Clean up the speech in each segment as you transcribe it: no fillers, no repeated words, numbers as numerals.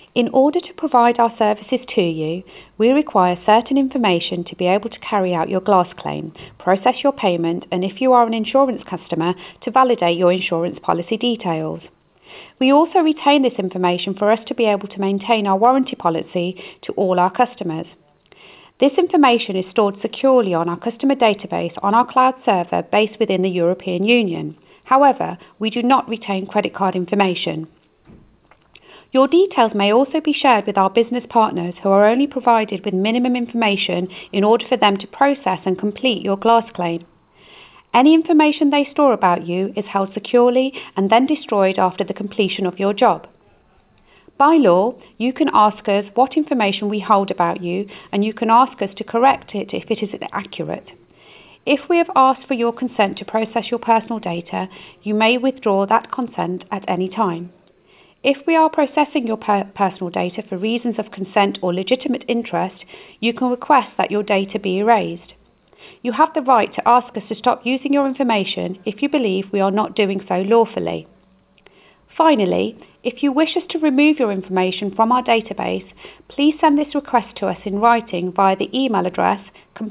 In order to provide our services to you, we require certain information to be able to carry out your glass claim, process your payment, and if you are an insurance customer, to validate your insurance policy details. We also retain this information for us to be able to maintain our warranty policy to all our customers. This information is stored securely on our customer database on our cloud server based within the European Union. However, we do not retain credit card information. Your details may also be shared with our business partners who are only provided with minimum information in order for them to process and complete your glass claim. Any information they store about you is held securely and then destroyed after the completion of your job. By law, you can ask us what information we hold about you, and you can ask us to correct it if it is inaccurate. If we have asked for your consent to process your personal data, you may withdraw that consent at any time. If we are processing your personal data for reasons of consent or legitimate interest, you can request that your data be erased. You have the right to ask us to stop using your information if you believe we are not doing so lawfully. Finally, if you wish us to remove your information from our database, please send this request to us in writing via the email address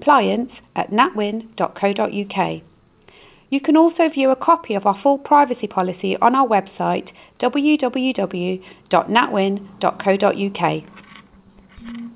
compliance@natwin.co.uk. You can also view a copy of our full privacy policy on our website www.natwin.co.uk.